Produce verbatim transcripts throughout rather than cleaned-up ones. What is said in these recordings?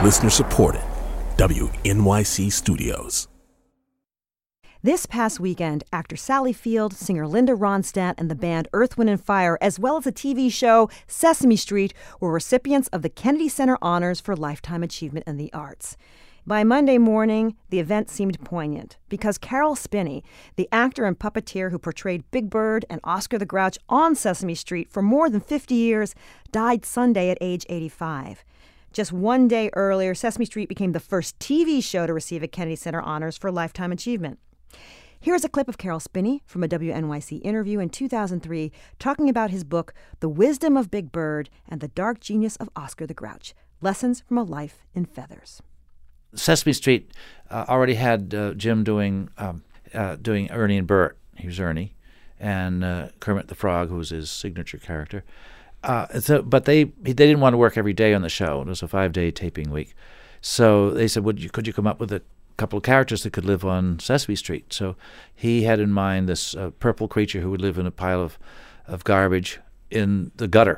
Listener supported. W N Y C Studios. This past weekend, actor Sally Field, singer Linda Ronstadt, and the band Earth, Wind and Fire, as well as the T V show Sesame Street, were recipients of the Kennedy Center Honors for Lifetime Achievement in the Arts. By Monday morning, the event seemed poignant because Carol Spinney, the actor and puppeteer who portrayed Big Bird and Oscar the Grouch on Sesame Street for more than fifty years, died Sunday at age eighty-five. Just one day earlier, Sesame Street became the first T V show to receive a Kennedy Center Honors for Lifetime Achievement. Here's a clip of Carol Spinney from a W N Y C interview in two thousand three talking about his book, The Wisdom of Big Bird and the Dark Genius of Oscar the Grouch, Lessons from a Life in Feathers. Sesame Street uh, already had uh, Jim doing um, uh, doing Ernie and Bert. He was Ernie, and uh, Kermit the Frog, who was his signature character. Uh, so, but they they didn't want to work every day on the show. It was a five-day taping week. So they said, Would you, could you come up with a couple of characters that could live on Sesame Street? So he had in mind this uh, purple creature who would live in a pile of, of garbage in the gutter.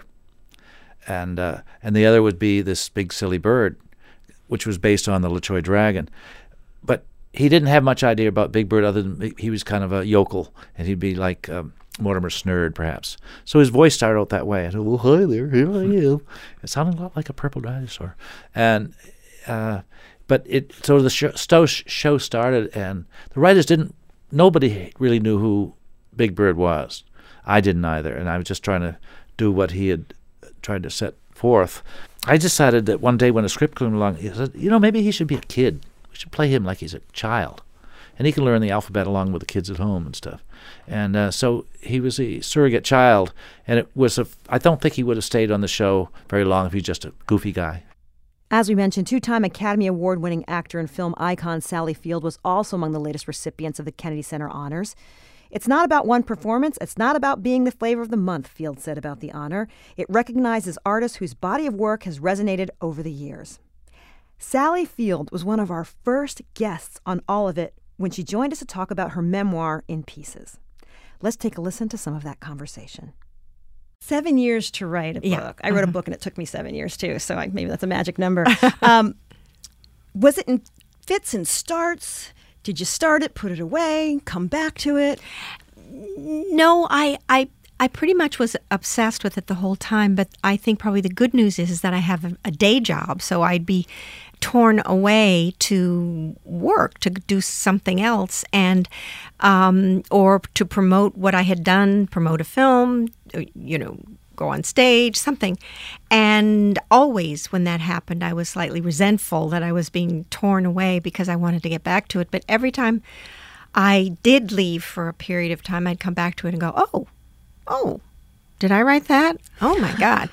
And uh, and the other would be this big silly bird, which was based on the LeChoy dragon. But he didn't have much idea about Big Bird other than he was kind of a yokel, and he'd be like um, Mortimer Snurd, perhaps. So his voice started out that way. I said, well, hi there, here I am. It sounded a lot like a purple dinosaur. And uh, but it so the show, show started, and the writers didn't, nobody really knew who Big Bird was. I didn't either, and I was just trying to do what he had tried to set forth. I decided that one day when a script came along, he said, you know, maybe he should be a kid. We should play him like he's a child. And he can learn the alphabet along with the kids at home and stuff. And uh, so he was a surrogate child, and it was a, I don't think he would have stayed on the show very long if he was just a goofy guy. As we mentioned, two-time Academy Award-winning actor and film icon Sally Field was also among the latest recipients of the Kennedy Center Honors. It's not about one performance. It's not about being the flavor of the month, Field said about the honor. It recognizes artists whose body of work has resonated over the years. Sally Field was one of our first guests on All of It when she joined us to talk about her memoir, In Pieces. Let's take a listen to some of that conversation. Seven years to write a book. Yeah. I wrote uh-huh. a book and it took me seven years too, so I, maybe that's a magic number. um, was it in fits and starts? Did you start it, put it away, come back to it? No, I, I, I pretty much was obsessed with it the whole time. But I think probably the good news is, is that I have a, a day job, so I'd be torn away to work, to do something else, and um, or to promote what I had done, promote a film, you know, go on stage, something. And always when that happened, I was slightly resentful that I was being torn away because I wanted to get back to it. But every time I did leave for a period of time, I'd come back to it and go, oh, oh, did I write that? Oh, my God.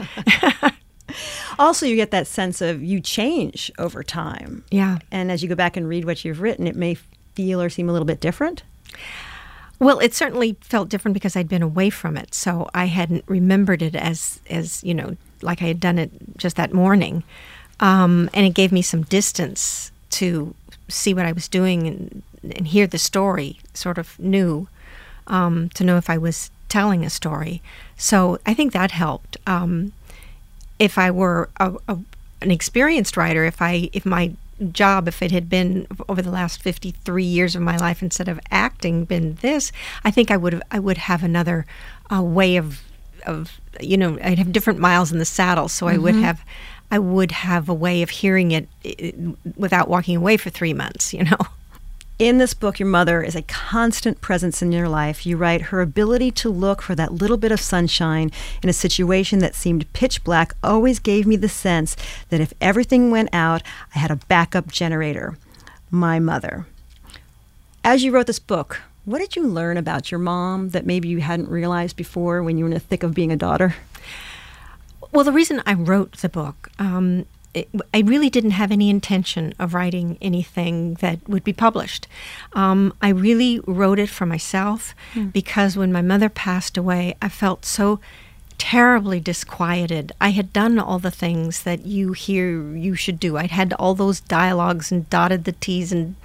Also, you get that sense of you change over time. Yeah. And as you go back and read what you've written, it may feel or seem a little bit different. Well, it certainly felt different because I'd been away from it, so I hadn't remembered it as, as you know, like I had done it just that morning. Um, and it gave me some distance to see what I was doing and, and hear the story sort of new, um, to know if I was telling a story. So I think that helped. Um, if I were a, a, an experienced writer, if I if my job, if it had been over the last fifty-three years of my life instead of acting been this, I think I would have I would have another uh, way of of you know I'd have different miles in the saddle, so mm-hmm. I would have I would have a way of hearing it, it without walking away for three months, you know. In this book, your mother is a constant presence in your life. You write, her ability to look for that little bit of sunshine in a situation that seemed pitch black always gave me the sense that if everything went out, I had a backup generator, my mother. As you wrote this book, what did you learn about your mom that maybe you hadn't realized before when you were in the thick of being a daughter? Well, the reason I wrote the book, um, It, I really didn't have any intention of writing anything that would be published. Um, I really wrote it for myself mm. because when my mother passed away, I felt so terribly disquieted. I had done all the things that you hear you should do. I'd had all those dialogues and dotted the T's and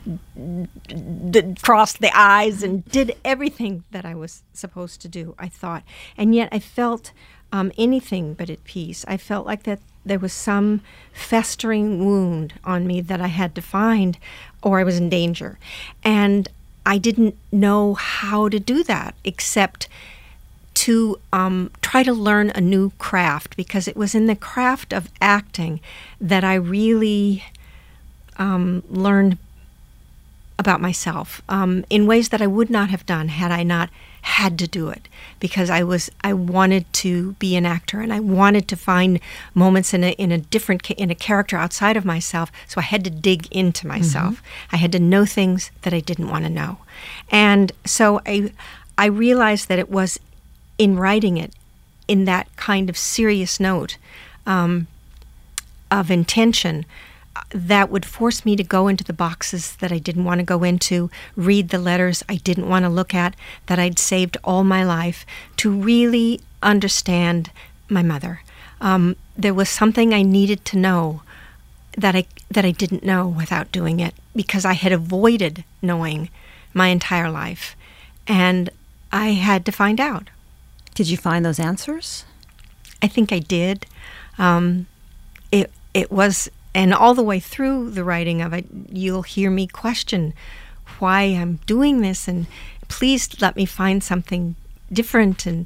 d- d- crossed the I's and did everything that I was supposed to do, I thought. And yet I felt um, anything but at peace. I felt like that there was some festering wound on me that I had to find, or I was in danger. And I didn't know how to do that except to um, try to learn a new craft, because it was in the craft of acting that I really um, learned about myself um, in ways that I would not have done had I not had to do it, because I was I wanted to be an actor, and I wanted to find moments in a in a different ca- in a character outside of myself. So I had to dig into myself. Mm-hmm. I had to know things that I didn't want to know, and so I I realized that it was in writing it in that kind of serious note um, of intention that would force me to go into the boxes that I didn't want to go into, read the letters I didn't want to look at, that I'd saved all my life, to really understand my mother. Um, there was something I needed to know that I that I didn't know without doing it, because I had avoided knowing my entire life, and I had to find out. Did you find those answers? I think I did. Um, it it was. And all the way through the writing of it, you'll hear me question why I'm doing this, and please let me find something different, and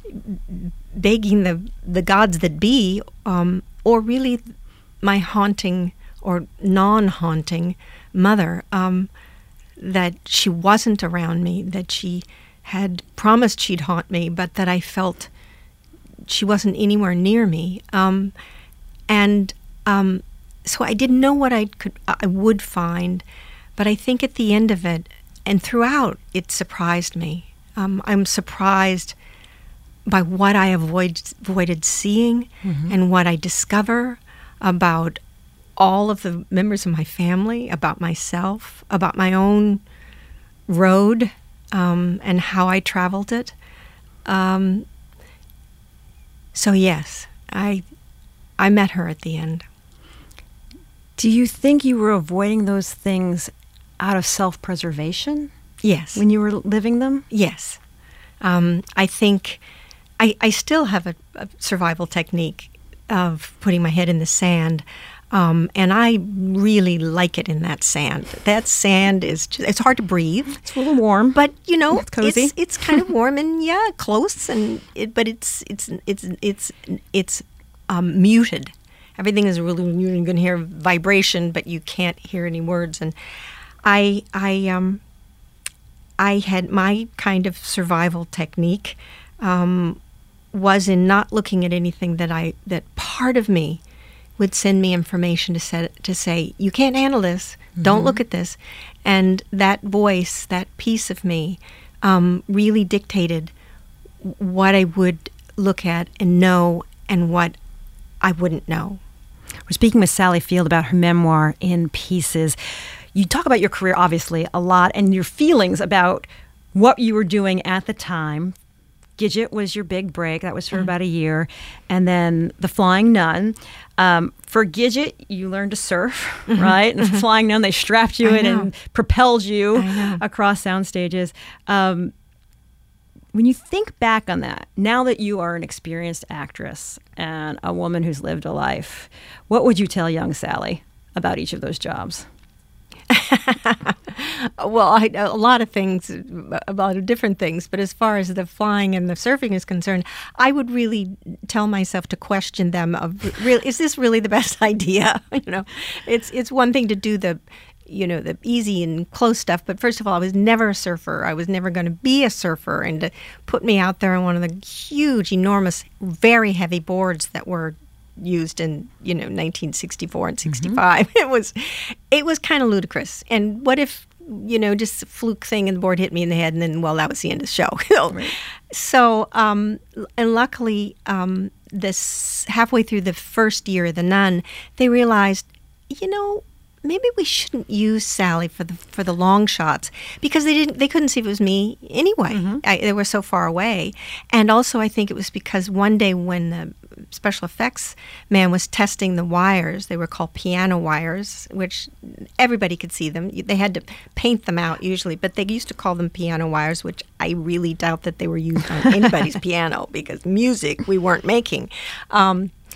begging the, the gods that be, um, or really my haunting or non-haunting mother, um, that she wasn't around me, that she had promised she'd haunt me, but that I felt she wasn't anywhere near me. Um, and... Um, So I didn't know what I could, I would find, but I think at the end of it, and throughout, it surprised me. Um, I'm surprised by what I avoid, avoided seeing, mm-hmm. and what I discover about all of the members of my family, about myself, about my own road, um, and how I traveled it. Um, so yes, I I met her at the end. Do you think you were avoiding those things out of self-preservation? Yes. When you were living them? Yes. Um, I think I, I still have a, a survival technique of putting my head in the sand, um, and I really like it in that sand. That sand is just, it's hard to breathe. It's a little warm, but you know, it's cozy. It's, it's kind of warm and yeah, close, and it, but it's it's it's it's it's um, muted. Everything is really, you can hear vibration, but you can't hear any words. And I, I, um, I had my kind of survival technique um, was in not looking at anything that I that part of me would send me information to say, to say you can't handle this, mm-hmm. don't look at this, and that voice, that piece of me, um, really dictated what I would look at and know, and what I wouldn't know. We're speaking with Sally Field about her memoir, In Pieces. You talk about your career, obviously, a lot, and your feelings about what you were doing at the time. Gidget was your big break. That was for mm-hmm. about a year. And then The Flying Nun. Um, for Gidget, you learned to surf, mm-hmm. right? And The Flying Nun, they strapped you I in know. and propelled you across sound stages. Um, When you think back on that, now that you are an experienced actress and a woman who's lived a life, what would you tell young Sally about each of those jobs? Well, I, a lot of things, a lot of different things. But as far as the flying and the surfing is concerned, I would really tell myself to question them. Of, real, is this really the best idea? You know, it's it's one thing to do the you know, the easy and close stuff. But first of all, I was never a surfer. I was never going to be a surfer. And to put me out there on one of the huge, enormous, very heavy boards that were used in, you know, nineteen sixty-four and sixty-five, mm-hmm. it was, it was kind of ludicrous. And what if, you know, just a fluke thing and the board hit me in the head, and then, well, that was the end of the show. Right. So, um, and luckily, um, this halfway through the first year of The Nun, they realized, you know, maybe we shouldn't use Sally for the for the long shots, because they didn't they couldn't see if it was me anyway. Mm-hmm. I, they were so far away, and also I think it was because one day when the special effects man was testing the wires, they were called piano wires, which everybody could see them. They had to paint them out usually, but they used to call them piano wires, which I really doubt that they were used on anybody's piano, because music we weren't making. Um,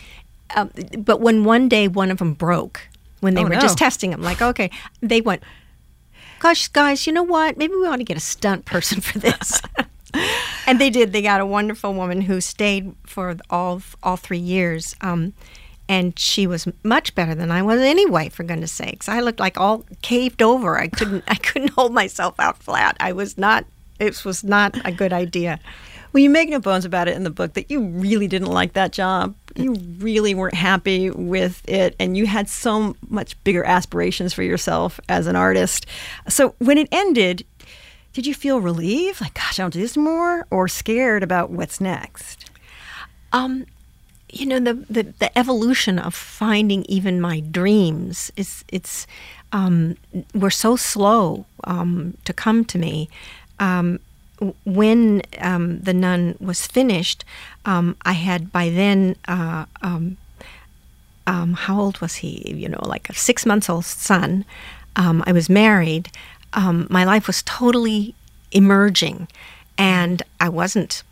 um, but when one day one of them broke, when they Oh, were no. just testing them, like, okay, they went, gosh, guys, you know what? Maybe we ought to get a stunt person for this. And they did. They got a wonderful woman who stayed for all all three years. Um, and she was much better than I was anyway, for goodness sakes. I looked like all caved over. I couldn't I couldn't hold myself out flat. I was not, it was not a good idea. Well, you make no bones about it in the book that you really didn't like that job. You really weren't happy with it, and you had so much bigger aspirations for yourself as an artist. So when it ended, did you feel relieved? Like, gosh, I don't do this more? Or scared about what's next? Um, you know, the, the, the evolution of finding even my dreams is it's um, were so slow um, to come to me. Um, when um, The Nun was finished, um, I had by then, uh, um, um, how old was he? You know, like a six months old son. Um, I was married. Um, my life was totally emerging, and I wasn't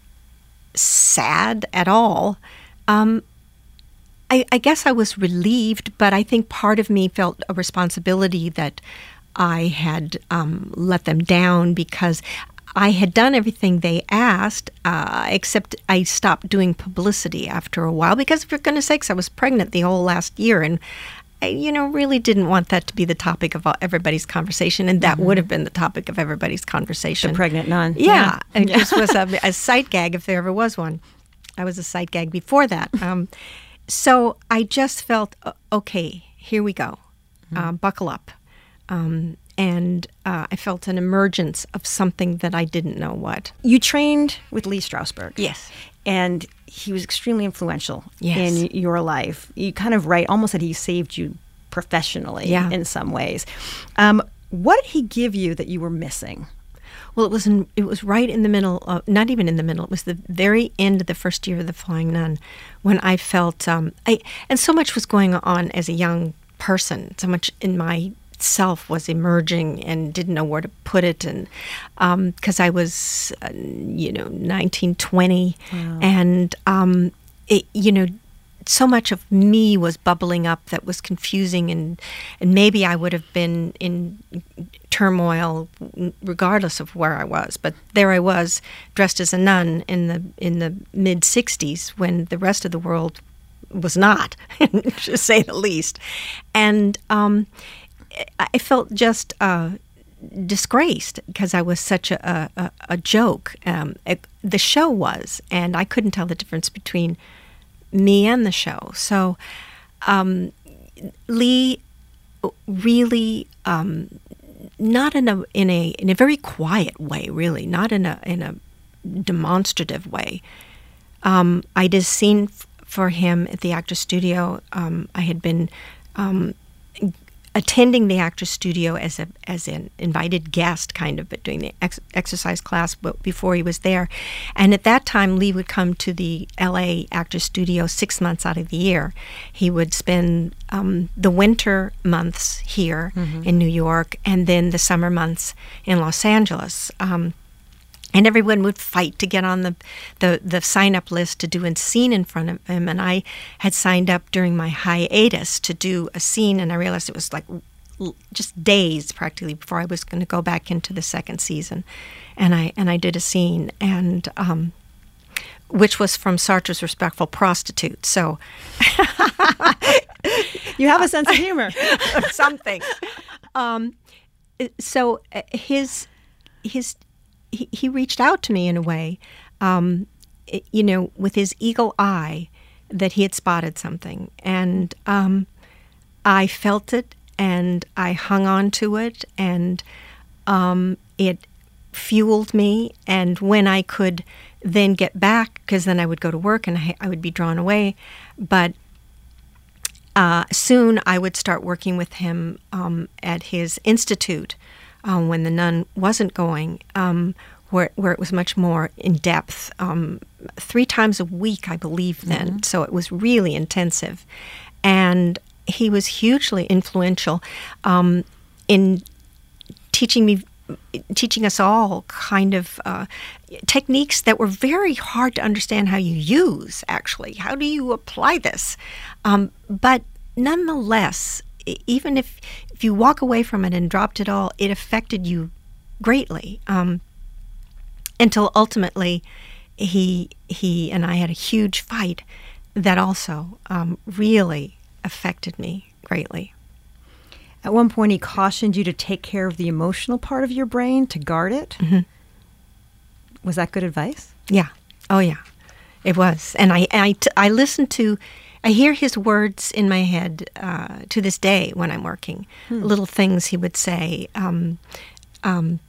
sad at all. Um, I, I guess I was relieved, but I think part of me felt a responsibility that I had um, let them down because I had done everything they asked, uh, except I stopped doing publicity after a while because, for goodness sakes, I was pregnant the whole last year, and I, you know, really didn't want that to be the topic of everybody's conversation, and that mm-hmm. would have been the topic of everybody's conversation. The pregnant nun. Yeah, yeah. and yeah. this was a, a sight gag if there ever was one. I was a sight gag before that. Um, so I just felt, okay, here we go. Mm-hmm. Uh, buckle up. Um, and uh, I felt an emergence of something that I didn't know what. You trained with Lee Strasberg. Yes. And he was extremely influential yes. in your life. You kind of write almost that he saved you professionally yeah. in some ways. Um, what did he give you that you were missing? Well, it was in, it was right in the middle, of, not even in the middle, it was the very end of the first year of The Flying Nun when I felt, um, I and so much was going on as a young person, so much in my self was emerging and didn't know where to put it, and because um, I was, uh, you know, nineteen, twenty, wow. and um, it, you know, so much of me was bubbling up that was confusing, and and maybe I would have been in turmoil regardless of where I was. But there I was, dressed as a nun in the in the mid sixties when the rest of the world was not, to say the least, and um, I felt just uh, disgraced because I was such a a, a joke. Um, it, the show was, and I couldn't tell the difference between me and the show. So um, Lee really, um, not in a in a in a very quiet way, really, not in a in a demonstrative way. Um, I did a scene f- for him at the Actors Studio. Um, I had been um, attending the Actors Studio as a as an invited guest, kind of, but doing the ex- exercise class before he was there. And at that time, Lee would come to the L A Actors Studio six months out of the year. He would spend um, the winter months here mm-hmm. in New York, and then the summer months in Los Angeles. Um, And everyone would fight to get on the, the, the sign-up list to do a scene in front of him. And I had signed up during my hiatus to do a scene, and I realized it was like just days practically before I was going to go back into the second season. And I and I did a scene, and um, which was from Sartre's Respectful Prostitute. So you have a sense of humor. Something. Um, so his his... He, he reached out to me in a way, um, it, you know, with his eagle eye, that he had spotted something. And um, I felt it, and I hung on to it, and um, it fueled me. And when I could then get back, because then I would go to work and I, I would be drawn away, but uh, soon I would start working with him um, at his institute. Um, when The Nun wasn't going, um, where where it was much more in depth, um, three times a week, I believe then. Mm-hmm. So it was really intensive, and he was hugely influential um, in teaching me teaching us all kind of uh, techniques that were very hard to understand how you use, actually. How do you apply this? Um, but nonetheless, even if, if you walk away from it and dropped it all, it affected you greatly. Um, until ultimately, he he and I had a huge fight that also um, really affected me greatly. At one point, he cautioned you to take care of the emotional part of your brain, to guard it. Mm-hmm. Was that good advice? Yeah. Oh, yeah. It was. And I, I, I listen to, I hear his words in my head uh, to this day when I'm working. Hmm. Little things he would say. Um, um,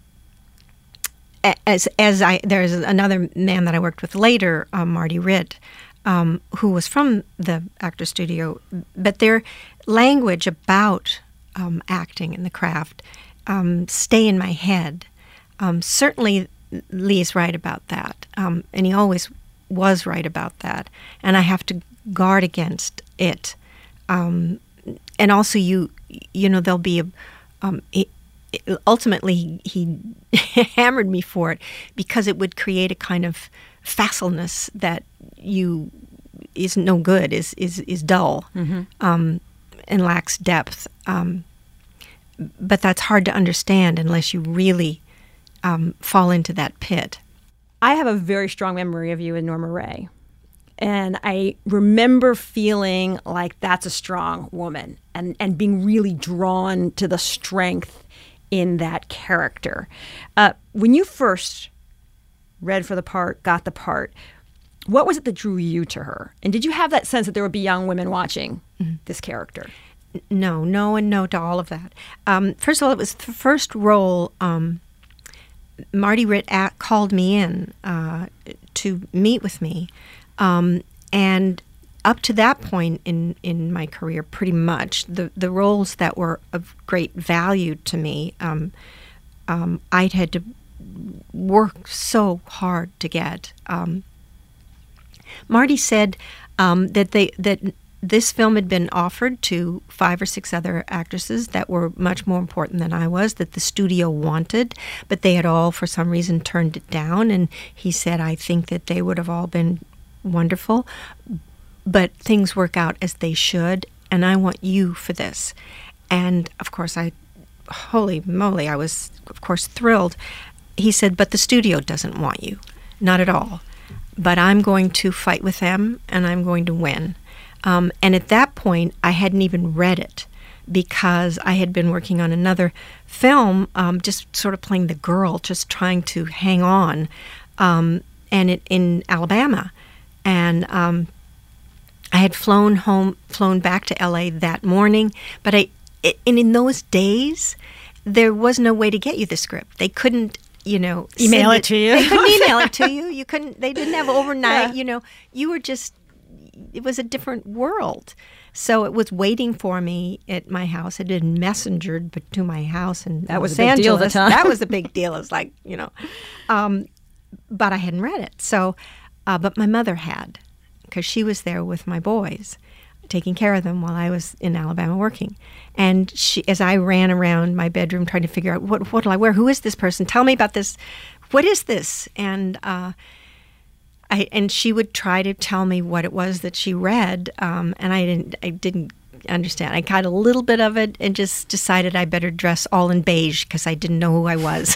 as as I, there's another man that I worked with later, um, Marty Ritt, um, who was from the actor studio, but their language about um, acting and the craft um, stay in my head. Um, certainly, Lee's right about that, um, and he always was right about that. And I have to guard against it. Um, and also, you you know, there'll be a. Um, it, ultimately, he, he hammered me for it because it would create a kind of facilness that you is no good, is is is dull, mm-hmm. um, and lacks depth. Um, but that's hard to understand unless you really um, fall into that pit. I have a very strong memory of you in Norma Rae. And I remember feeling like that's a strong woman and, and being really drawn to the strength in that character. Uh, when you first read for the part, got the part, what was it that drew you to her? And did you have that sense that there would be young women watching mm-hmm. this character? No, no, and no to all of that. Um, first of all, it was the first role. Um, Marty Ritt at, called me in uh, to meet with me. Um, and up to that point in, in my career, pretty much, the, the roles that were of great value to me, um, um, I'd had to work so hard to get. Um, Marty said um, that they that this film had been offered to five or six other actresses that were much more important than I was, that the studio wanted, but they had all, for some reason, turned it down. And he said, I think that they would have all been wonderful, but things work out as they should, and I want you for this. And, of course, I, holy moly, I was, of course, thrilled. He said, but the studio doesn't want you. Not at all. But I'm going to fight with them, and I'm going to win. Um, and at that point, I hadn't even read it because I had been working on another film, um, just sort of playing the girl, just trying to hang on, um, and it in Alabama. And um, I had flown home, flown back to L A that morning. But I, it, and in those days, there was no way to get you the script. They couldn't, you know, email it to you. They couldn't email it to you. You couldn't. They didn't have overnight. Yeah. You know, you were just. It was a different world. So it was waiting for me at my house. It had been messengered but to my house in that was Los a big Angeles. deal at the time. That was a big deal. It's like, you know, um, but I hadn't read it. So, uh, but my mother had, because she was there with my boys, taking care of them while I was in Alabama working. And she, as I ran around my bedroom trying to figure out what what do I wear, who is this person? Tell me about this. What is this? And uh, I and she would try to tell me what it was that she read, um, and I didn't. I didn't understand. I got a little bit of it and just decided I better dress all in beige because I didn't know who I was.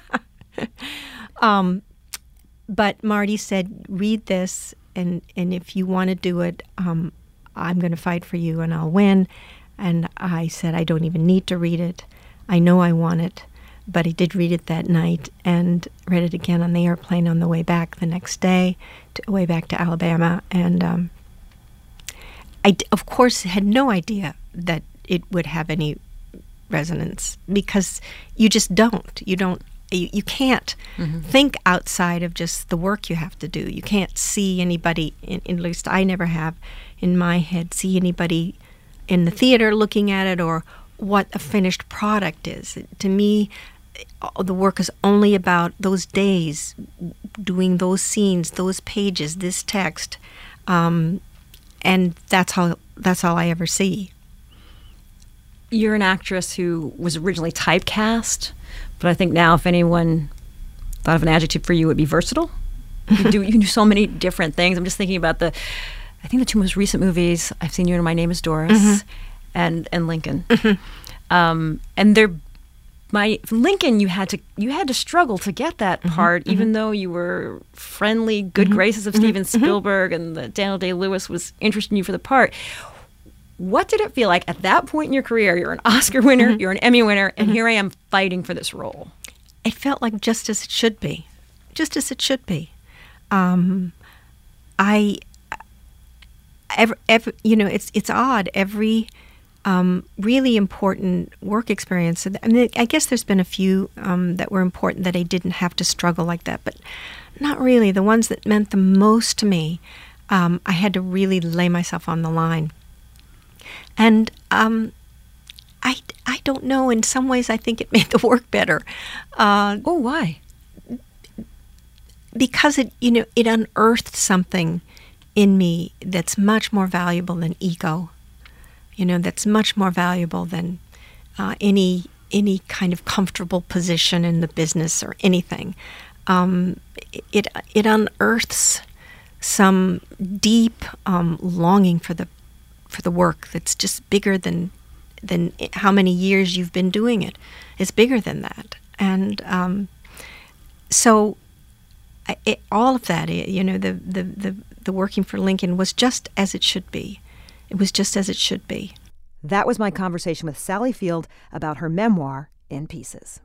um, but Marty said, "Read this, and and if you want to do it, um, I'm going to fight for you, and I'll win." And I said, "I don't even need to read it. I know I want it." But I did read it that night and read it again on the airplane on the way back the next day, to, way back to Alabama. And um, I, of course, had no idea that it would have any resonance because you just don't. You don't. You, you can't mm-hmm. think outside of just the work you have to do. You can't see anybody, in, at least I never have in my head, see anybody in the theater looking at it or what a finished product is. To me, the work is only about those days, doing those scenes, those pages, this text, um, and that's how that's all I ever see. You're an actress who was originally typecast But I think now if anyone thought of an adjective for you, it would be versatile. You do, you can do so many different things. I'm just thinking about the, I think the two most recent movies, I've seen you in My Name is Doris mm-hmm. and, and Lincoln. Mm-hmm. Um, and they're, my Lincoln, you had to you had to struggle to get that mm-hmm. part, mm-hmm. even though you were friendly, good mm-hmm. graces of mm-hmm. Steven Spielberg mm-hmm. and that Daniel Day-Lewis was interested in you for the part. What did it feel like at that point in your career? You're an Oscar winner, mm-hmm. you're an Emmy winner, and mm-hmm. here I am fighting for this role. It felt like just as it should be, just as it should be. Um, I, every, every, you know, it's it's odd. Every um, really important work experience. I mean, I guess there's been a few um, that were important that I didn't have to struggle like that, but not really. The ones that meant the most to me, um, I had to really lay myself on the line. And um, I, I don't know. In some ways, I think it made the work better. Uh, oh, why? Because it, you know, it unearthed something in me that's much more valuable than ego. You know, that's much more valuable than uh, any any kind of comfortable position in the business or anything. Um, it it unearths some deep um, longing for the for the work that's just bigger than than how many years you've been doing it. It's bigger than that, and um, so it, all of that, you know, the, the the the working for Lincoln was just as it should be. It was just as it should be. That was my conversation with Sally Field about her memoir, In Pieces.